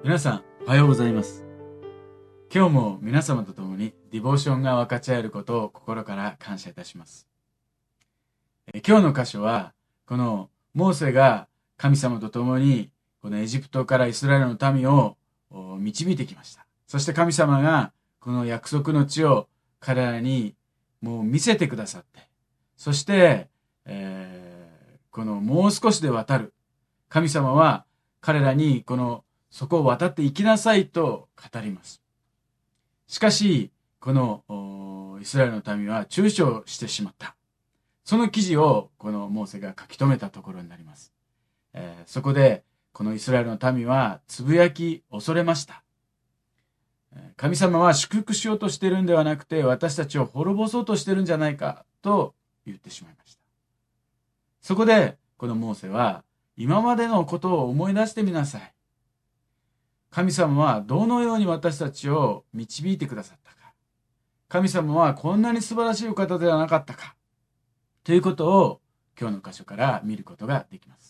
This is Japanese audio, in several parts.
皆さん、おはようございます。今日も皆様と共にディボーションが分かち合えることを心から感謝いたします。今日の箇所は、このモーセが神様と共にこのエジプトからイスラエルの民を導いてきました。そして神様がこの約束の地を彼らにもう見せてくださって、そして、このもう少しで渡る神様は彼らにそこを渡って行きなさいと語ります。しかし、このイスラエルの民は躊躇してしまった。その記事をこのモーセが書き留めたところになります。そこでこのイスラエルの民はつぶやき恐れました。神様は祝福しようとしているんではなくて、私たちを滅ぼそうとしているんじゃないかと言ってしまいました。そこでこのモーセは、今までのことを思い出してみなさい。神様はどのように私たちを導いてくださったか。神様はこんなに素晴らしいお方ではなかったか。ということを今日の箇所から見ることができます。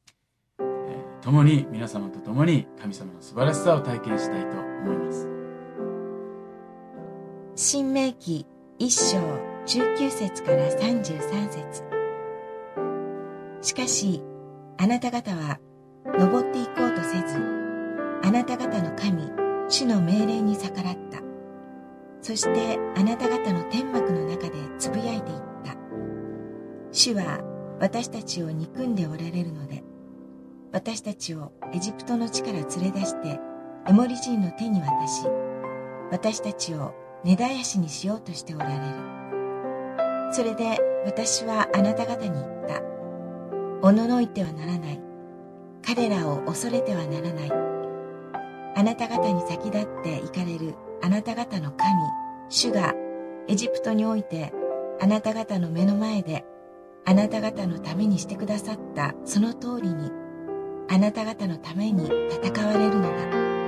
皆様と共に神様の素晴らしさを体験したいと思います。 申命記1章19節から33節。しかし、あなた方は登っていこうとせず、あなた方の神、主の命令に逆らった。そしてあなた方の天幕の中でつぶやいていった。主は私たちを憎んでおられるので、私たちをエジプトの地から連れ出してエモリ人の手に渡し、私たちを根絶やしにしようとしておられる。それで私はあなた方に言った。おののいてはならない。彼らを恐れてはならない。あなた方に先立って行かれるあなた方の神、主がエジプトにおいてあなた方の目の前であなた方のためにしてくださったその通りにあなた方のために戦われるのだ。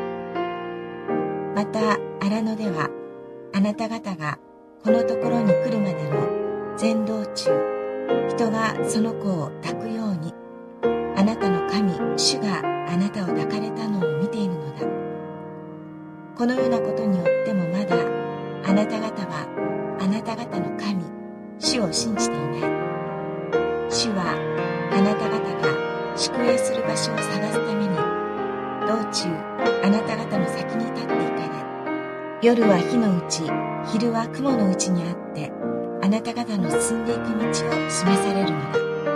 また荒野ではあなた方がこのところに来るまでの全道中、人がその子を抱くようにあなたの神、主があなたを抱かれたのを見ているのだ。このようなことによってもまだあなた方はあなた方の神、主を信じていない。主はあなた方が宿営する場所を探すために道中あなた方の先に立っていかれ、夜は火のうち、昼は雲のうちにあってあなた方の進んでいく道を示されるのだ。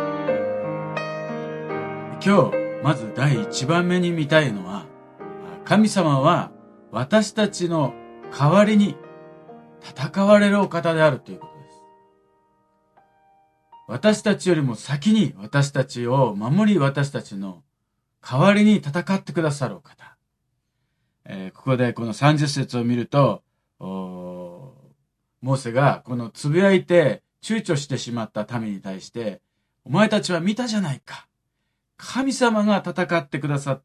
今日まず第一番目に見たいのは、神様は私たちの代わりに戦われるお方であるということです。私たちよりも先に私たちを守り、私たちの代わりに戦ってくださるお方。ここでこの30節を見ると、モーセがこのつぶやいて躊躇してしまった民に対して、お前たちは見たじゃないか。神様が戦ってくださって、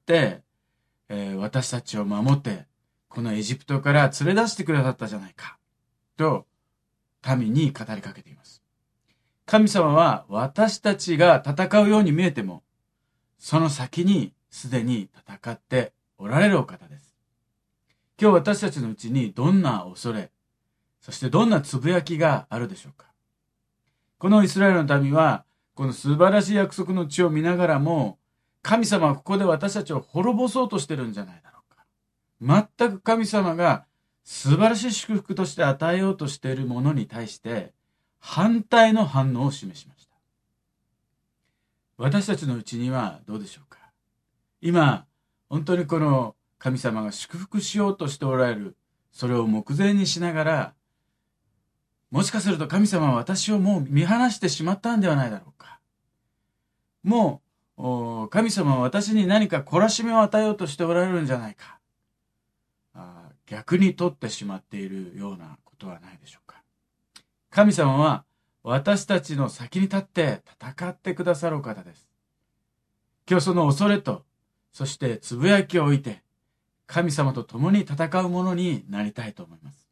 私たちを守って、このエジプトから連れ出してくださったじゃないか。と、民に語りかけています。神様は私たちが戦うように見えても、その先にすでに戦っておられるお方です。今日私たちのうちにどんな恐れ、そしてどんなつぶやきがあるでしょうか。このイスラエルの民は、この素晴らしい約束の地を見ながらも、神様はここで私たちを滅ぼそうとしてるんじゃないだろうか。全く神様が素晴らしい祝福として与えようとしているものに対して反対の反応を示しました。私たちのうちにはどうでしょうか。今、本当にこの神様が祝福しようとしておられる、それを目前にしながら、もしかすると神様は私をもう見放してしまったんではないだろうか。もう神様は私に何か懲らしめを与えようとしておられるんじゃないか。逆に取ってしまっているようなことはないでしょうか。神様は私たちの先に立って戦ってくださるお方です。今日その恐れと、そしてつぶやきを置いて、神様と共に戦うものになりたいと思います。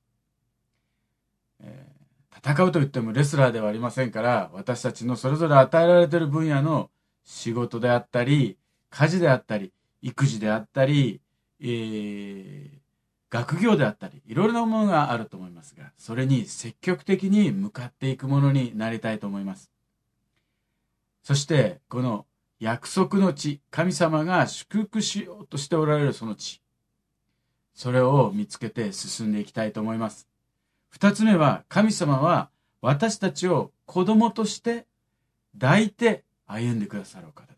戦うといってもレスラーではありませんから、私たちのそれぞれ与えられている分野の仕事であったり、家事であったり、育児であったり、 学業であったり、いろいろなものがあると思いますが、それに積極的に向かっていくものになりたいと思います。そして、この約束の地、神様が祝福しようとしておられるその地、それを見つけて進んでいきたいと思います。二つ目は、神様は私たちを子供として抱いて歩んでくださるお方です。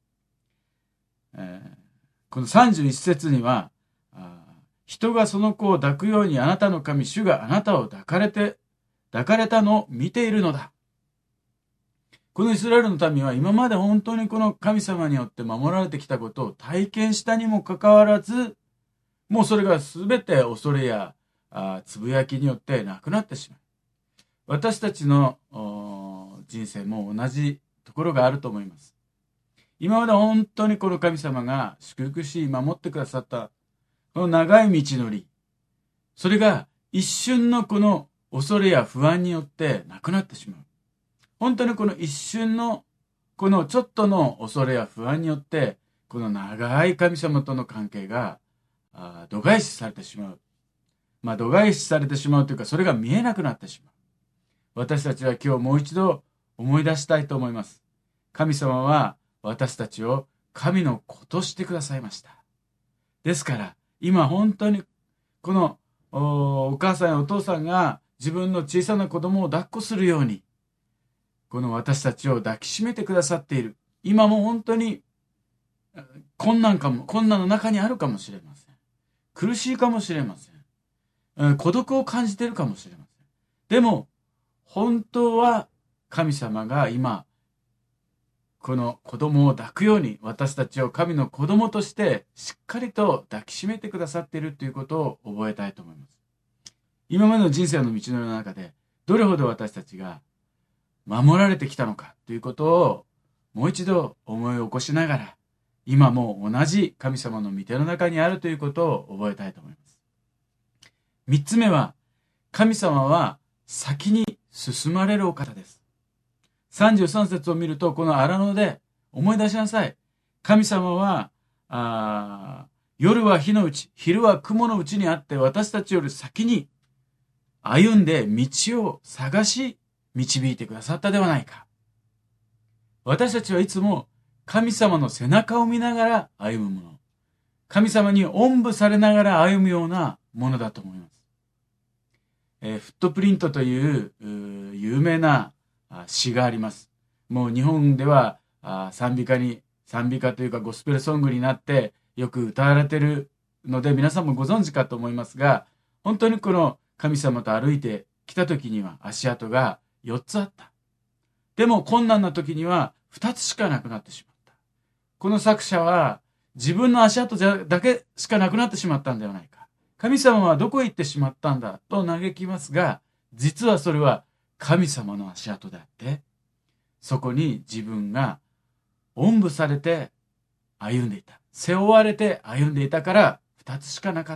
この31節には、人がその子を抱くようにあなたの神主があなたを抱かれたのを見ているのだ。このイスラエルの民は今まで本当にこの神様によって守られてきたことを体験したにもかかわらず、もうそれが全て恐れやつぶやきによってなくなってしまう。私たちの人生も同じところがあると思います。今まで本当にこの神様が祝福し守ってくださったこの長い道のり、それが一瞬のこの恐れや不安によってなくなってしまう。本当にこの一瞬のこのちょっとの恐れや不安によってこの長い神様との関係が度外視されてしまう。度外視されてしまうというか、それが見えなくなってしまう。私たちは今日もう一度思い出したいと思います。神様は私たちを神の子としてくださいました。ですから今本当にこのお母さんやお父さんが自分の小さな子供を抱っこするように、この私たちを抱きしめてくださっている。今も本当に困難の中にあるかもしれません。苦しいかもしれません。孤独を感じているかもしれません。でも本当は神様が今この子供を抱くように私たちを神の子供としてしっかりと抱きしめてくださっているということを覚えたいと思います。今までの人生の道のりの中でどれほど私たちが守られてきたのかということをもう一度思い起こしながら、今も同じ神様の御手の中にあるということを覚えたいと思います。三つ目は、神様は先に進まれるお方です。33節を見ると、この荒野で思い出しなさい。神様は夜は火のうち、昼は雲のうちにあって、私たちより先に歩んで道を探し導いてくださったではないか。私たちはいつも神様の背中を見ながら歩むもの、神様におんぶされながら歩むようなものだと思います。フットプリントという有名な詩があります。もう日本では賛美歌というかゴスペルソングになってよく歌われているので、皆さんもご存知かと思いますが、本当にこの神様と歩いてきた時には足跡が4つあった。でも困難な時には2つしかなくなってしまった。この作者は自分の足跡だけしかなくなってしまったんではないか。神様はどこへ行ってしまったんだと嘆きますが、実はそれは神様の足跡であって、そこに自分がおんぶされて歩んでいた。背負われて歩んでいたから2つしかなかった。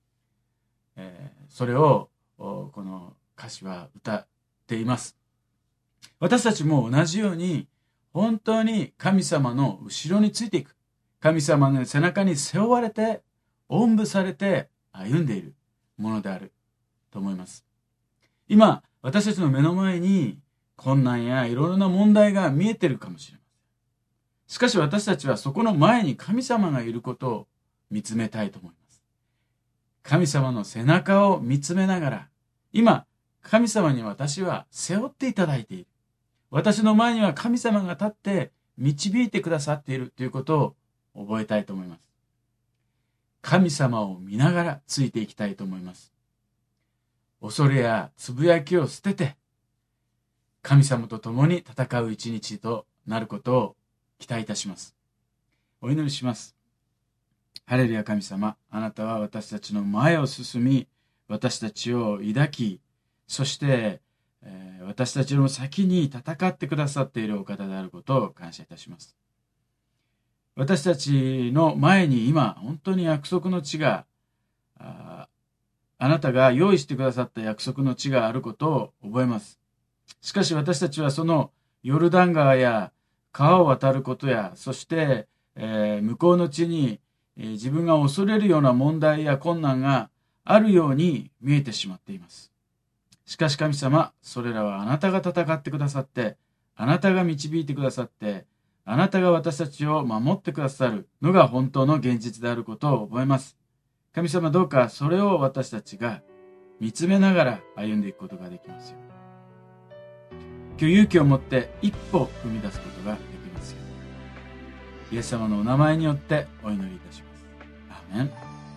それをこの歌詞は歌っています。私たちも同じように本当に神様の後ろについていく。神様の背中に背負われておんぶされて歩んでいるものであると思います。今私たちの目の前に困難やいろいろな問題が見えているかもしれません。しかし私たちはそこの前に神様がいることを見つめたいと思います。神様の背中を見つめながら、今神様に私は背負っていただいている。私の前には神様が立って導いてくださっているということを覚えたいと思います。神様を見ながらついていきたいと思います。恐れやつぶやきを捨てて、神様と共に戦う一日となることを期待いたします。お祈りします。ハレルヤ神様、あなたは私たちの前を進み、私たちを抱き、そして、私たちの先に戦ってくださっているお方であることを感謝いたします。私たちの前に今、本当に約束の地が、あなたが用意してくださった約束の地があることを覚えます。しかし私たちはそのヨルダン川や川を渡ることや、そして、向こうの地に自分が恐れるような問題や困難があるように見えてしまっています。しかし神様、それらはあなたが戦ってくださって、あなたが導いてくださって、あなたが私たちを守ってくださるのが本当の現実であることを覚えます。神様、どうかそれを私たちが見つめながら歩んでいくことができますよ。今日勇気を持って一歩踏み出すことができますよ。イエス様のお名前によってお祈りいたします。アーメン。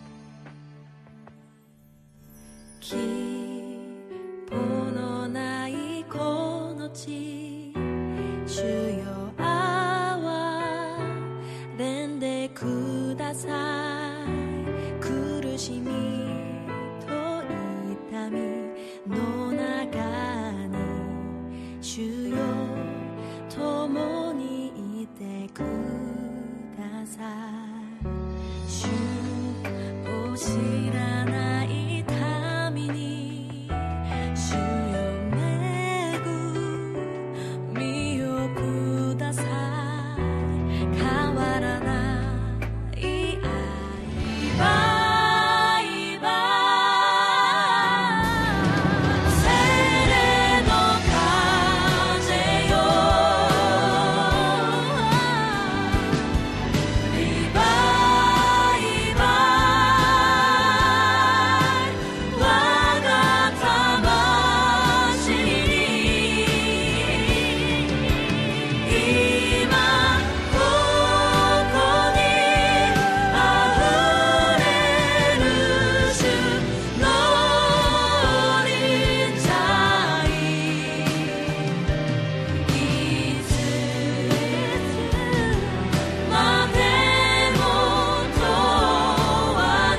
希望のないこの地、主よ憐れんでください。苦しみと痛みの中に主よ共にいてください。主を知らない民に主よ恵みをください。変わらない愛は精霊の風よ、リバイバイ我が魂今ここにあふれる主の臨在、いつまでも永遠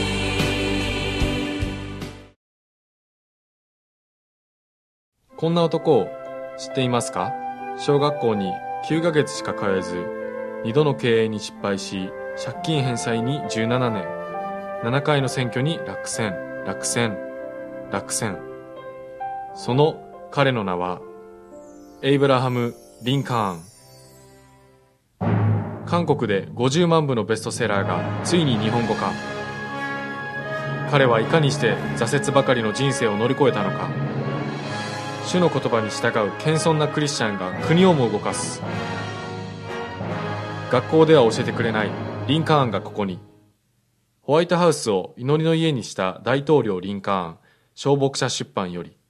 に。 こんな男を知っていますか？小学校に9ヶ月しか通えず、2度の経営に失敗し、借金返済に17年、7回の選挙に落選。その彼の名は、エイブラハム・リンカーン。韓国で50万部のベストセラーがついに日本語化。彼はいかにして挫折ばかりの人生を乗り越えたのか。主の言葉に従う謙遜なクリスチャンが国をも動かす。学校では教えてくれないリンカーンがここに。ホワイトハウスを祈りの家にした大統領リンカーン、小牧者出版より。